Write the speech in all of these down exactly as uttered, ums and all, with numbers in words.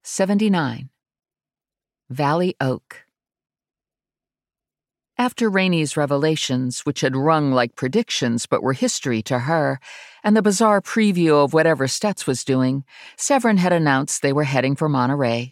seventy-nine. Valley Oak. After Rainey's revelations, which had rung like predictions but were history to her, and the bizarre preview of whatever Stets was doing, Severin had announced they were heading for Monterey.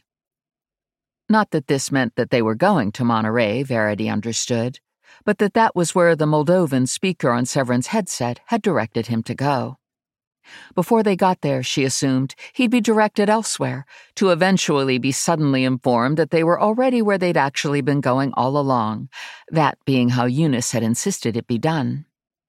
Not that this meant that they were going to Monterey, Verity understood, but that that was where the Moldovan speaker on Severin's headset had directed him to go. Before they got there, she assumed, he'd be directed elsewhere, to eventually be suddenly informed that they were already where they'd actually been going all along, that being how Eunice had insisted it be done.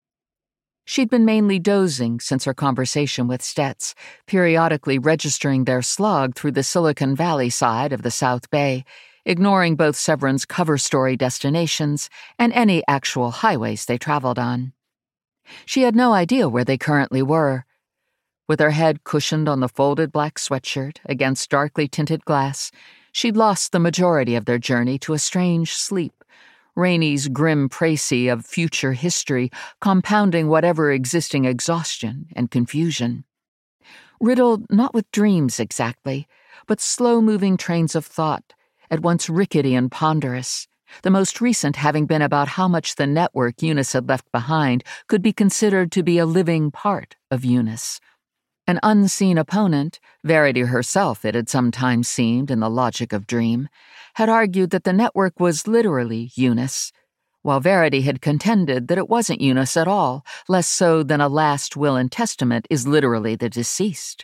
She'd been mainly dozing since her conversation with Stets, periodically registering their slog through the Silicon Valley side of the South Bay, ignoring both Severin's cover story destinations and any actual highways they traveled on. She had no idea where they currently were. With her head cushioned on the folded black sweatshirt against darkly tinted glass, she'd lost the majority of their journey to a strange sleep, Rainey's grim précis of future history compounding whatever existing exhaustion and confusion. Riddled not with dreams exactly, but slow-moving trains of thought, at once rickety and ponderous, the most recent having been about how much the network Eunice had left behind could be considered to be a living part of Eunice. An unseen opponent, Verity herself it had sometimes seemed in the logic of dream, had argued that the network was literally Eunice, while Verity had contended that it wasn't Eunice at all, less so than a last will and testament is literally the deceased.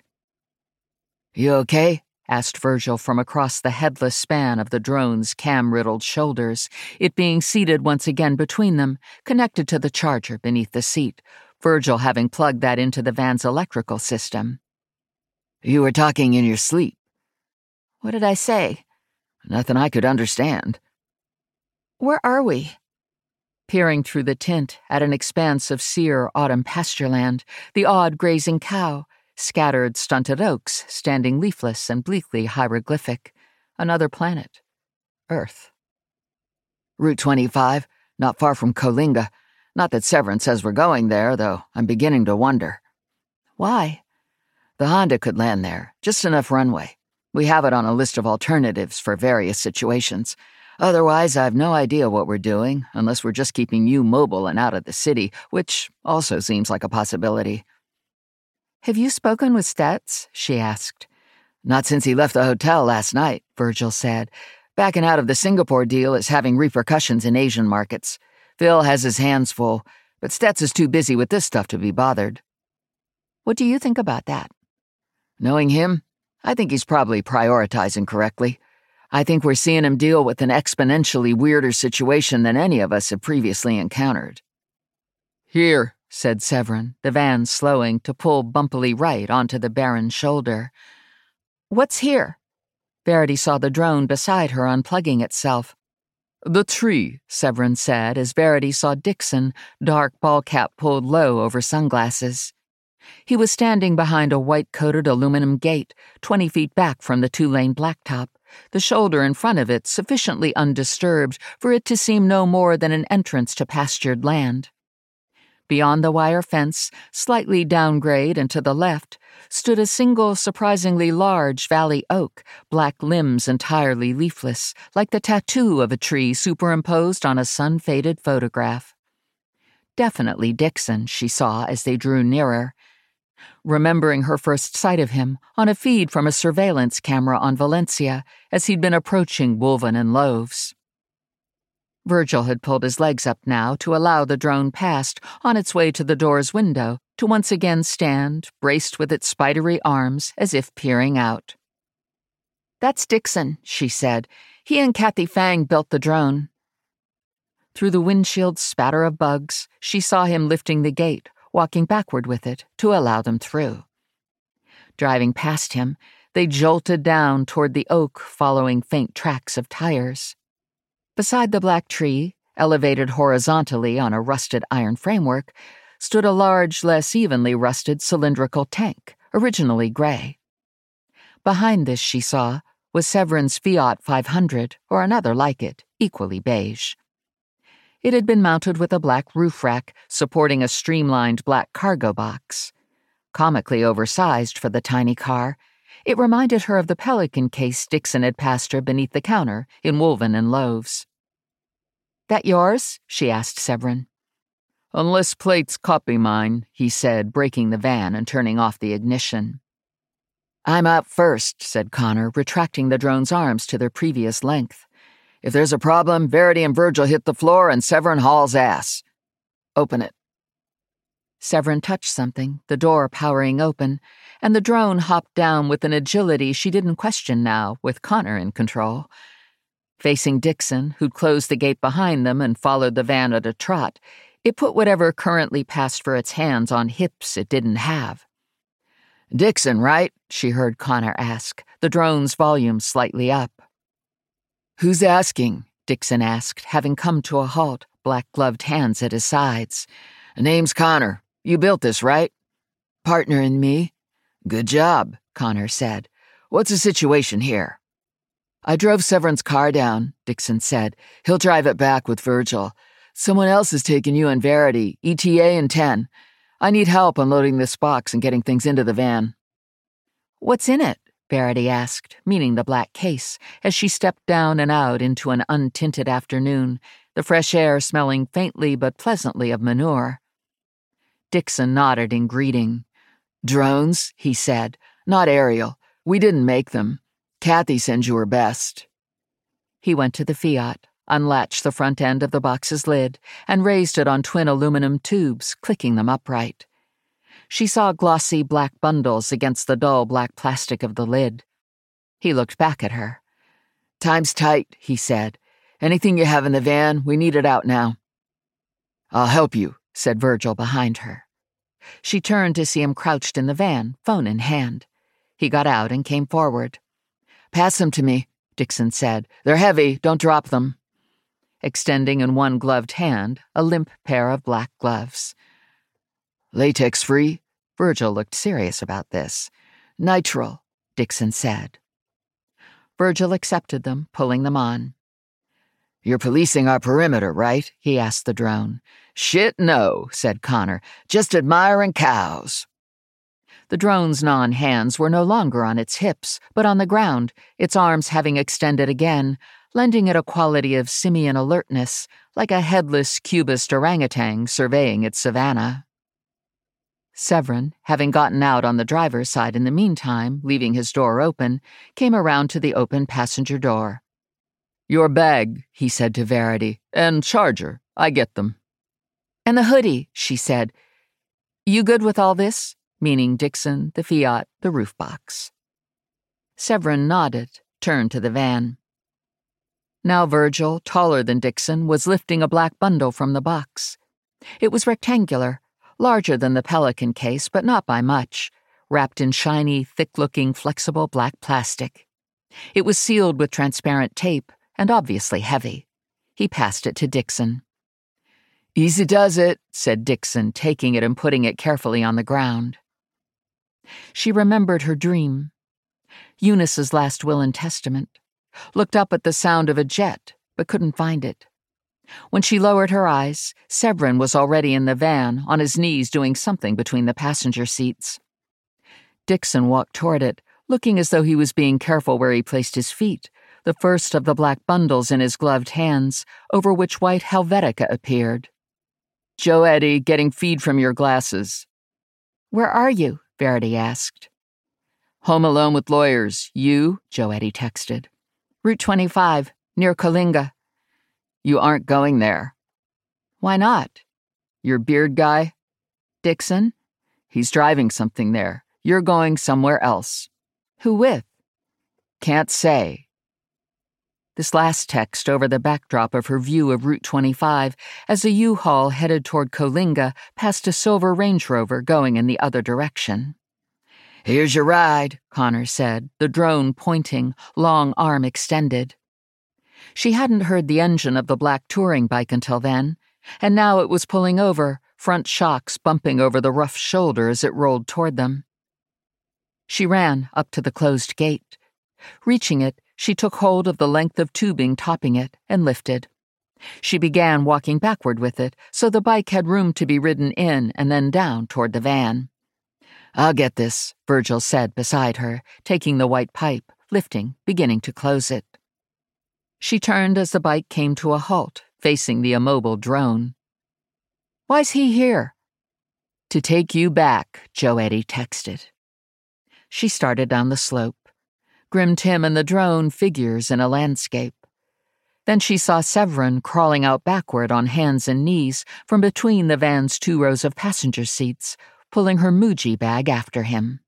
"You okay?" asked Virgil from across the headless span of the drone's cam-riddled shoulders, it being seated once again between them, connected to the charger beneath the seat, Virgil having plugged that into the van's electrical system. "You were talking in your sleep." "What did I say?" "Nothing I could understand." "Where are we?" Peering through the tint at an expanse of sere autumn pastureland, the odd grazing cow, scattered stunted oaks standing leafless and bleakly hieroglyphic, another planet, Earth. "Route twenty-five, not far from Coalinga. Not that Severin says we're going there, though I'm beginning to wonder." "Why?" "The Honda could land there, just enough runway. We have it on a list of alternatives for various situations. Otherwise, I've no idea what we're doing, unless we're just keeping you mobile and out of the city, which also seems like a possibility." "Have you spoken with Stets?" she asked. "Not since he left the hotel last night," Virgil said. "Backing out of the Singapore deal is having repercussions in Asian markets. Phil has his hands full, but Stets is too busy with this stuff to be bothered." "What do you think about that?" "Knowing him, I think he's probably prioritizing correctly. I think we're seeing him deal with an exponentially weirder situation than any of us have previously encountered." "Here," said Severin, the van slowing to pull bumpily right onto the barren shoulder. "What's here?" Verity saw the drone beside her unplugging itself. "The tree," Severin said as Verity saw Dixon, dark ball cap pulled low over sunglasses. He was standing behind a white-coated aluminum gate, twenty feet back from the two-lane blacktop, the shoulder in front of it sufficiently undisturbed for it to seem no more than an entrance to pastured land. Beyond the wire fence, slightly downgrade and to the left, stood a single surprisingly large valley oak, black limbs entirely leafless, like the tattoo of a tree superimposed on a sun-faded photograph. Definitely Dixon, she saw as they drew nearer. Remembering her first sight of him on a feed from a surveillance camera on Valencia as he'd been approaching Wolven and Loaves. Virgil had pulled his legs up now to allow the drone past on its way to the door's window to once again stand, braced with its spidery arms as if peering out. "That's Dixon," she said. "He and Kathy Fang built the drone." Through the windshield's spatter of bugs, she saw him lifting the gate, walking backward with it to allow them through. Driving past him, they jolted down toward the oak following faint tracks of tires. Beside the black tree, elevated horizontally on a rusted iron framework, stood a large, less evenly rusted cylindrical tank, originally gray. Behind this, she saw, was Severin's Fiat five hundred, or another like it, equally beige. It had been mounted with a black roof rack supporting a streamlined black cargo box. Comically oversized for the tiny car, It reminded her of the pelican case Dixon had passed her beneath the counter in Woven and Loaves. "That yours?" she asked Severin. "Unless plates copy mine," he said, braking the van and turning off the ignition. "I'm out first," said Connor, retracting the drone's arms to their previous length. "If there's a problem, Verity and Virgil hit the floor and Severin hauls ass. Open it." Severin touched something, the door powering open, and the drone hopped down with an agility she didn't question now, with Connor in control. Facing Dixon, who'd closed the gate behind them and followed the van at a trot, it put whatever currently passed for its hands on hips it didn't have. "Dixon, right?" she heard Connor ask, the drone's volume slightly up. "Who's asking?" Dixon asked, having come to a halt, black-gloved hands at his sides. "Name's Connor. You built this, right?" "Partner and me." "Good job," Connor said. "What's the situation here?" "I drove Severin's car down," Dixon said. "He'll drive it back with Virgil. Someone else has taken you and Verity, E T A and ten. I need help unloading this box and getting things into the van." "What's in it?" Verity asked, meaning the black case, as she stepped down and out into an untinted afternoon, the fresh air smelling faintly but pleasantly of manure. Dixon nodded in greeting. "Drones," he said. "Not aerial. We didn't make them. Kathy sends you her best." He went to the Fiat, unlatched the front end of the box's lid, and raised it on twin aluminum tubes, clicking them upright. She saw glossy black bundles against the dull black plastic of the lid. He looked back at her. "Time's tight," he said. "Anything you have in the van, we need it out now." "I'll help you," said Virgil behind her. She turned to see him crouched in the van, phone in hand. He got out and came forward. "Pass them to me," Dixon said. "They're heavy, don't drop them." Extending in one gloved hand a limp pair of black gloves. "Latex-free?" Virgil looked serious about this. "Nitrile," Dixon said. Virgil accepted them, pulling them on. "You're policing our perimeter, right?" he asked the drone. "Shit, no," said Connor. "Just admiring cows." The drone's non-hands were no longer on its hips, but on the ground, its arms having extended again, lending it a quality of simian alertness, like a headless cubist orangutan surveying its savanna. Severin, having gotten out on the driver's side in the meantime, leaving his door open, came around to the open passenger door. "Your bag," he said to Verity, "and charger. I get them." "And the hoodie," she said. "You good with all this?" Meaning Dixon, the Fiat, the roof box. Severin nodded, turned to the van. Now Virgil, taller than Dixon, was lifting a black bundle from the box. It was rectangular, larger than the pelican case, but not by much, wrapped in shiny, thick-looking, flexible black plastic. It was sealed with transparent tape, and obviously heavy. He passed it to Dixon. "Easy does it," said Dixon, taking it and putting it carefully on the ground. She remembered her dream. Eunice's last will and testament. Looked up at the sound of a jet, but couldn't find it. When she lowered her eyes, Severin was already in the van, on his knees doing something between the passenger seats. Dixon walked toward it, looking as though he was being careful where he placed his feet, the first of the black bundles in his gloved hands, over which white Helvetica appeared. "Joe Eddie, getting feed from your glasses." "Where are you?" Verity asked. "Home alone with lawyers. You?" Joe Eddie texted. "Route twenty-five, near Coalinga." "You aren't going there." "Why not?" "Your beard guy?" "Dixon?" "He's driving something there. You're going somewhere else." "Who with?" "Can't say." This last text over the backdrop of her view of Route twenty-five as a U-Haul headed toward Coalinga past a silver Range Rover going in the other direction. "Here's your ride," Connor said, the drone pointing, long arm extended. She hadn't heard the engine of the black touring bike until then, and now it was pulling over, front shocks bumping over the rough shoulder as it rolled toward them. She ran up to the closed gate. Reaching it, she took hold of the length of tubing topping it and lifted. She began walking backward with it, so the bike had room to be ridden in and then down toward the van. I'll get this, Virgil said beside her, taking the white pipe, lifting, beginning to close it. She turned as the bike came to a halt, facing the immobile drone. Why's he here? To take you back, Joetti texted. She started down the slope. Grim Tim and the drone figures in a landscape. Then she saw Severin crawling out backward on hands and knees from between the van's two rows of passenger seats, pulling her Muji bag after him.